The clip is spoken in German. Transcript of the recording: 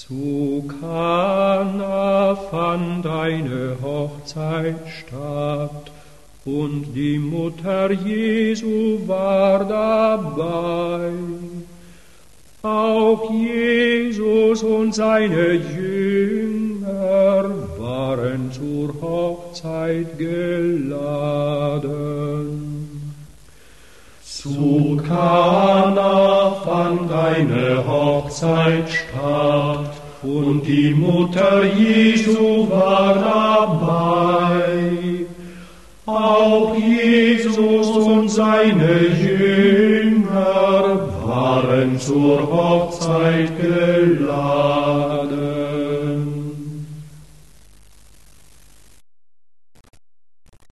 Zu Kana fand eine Hochzeit statt, und die Mutter Jesu war dabei. Auch Jesus und seine Jünger waren zur Hochzeit geladen. Zu Kana fand eine Hochzeit statt, und die Mutter Jesu war dabei. Auch Jesus und seine Jünger waren zur Hochzeit geladen.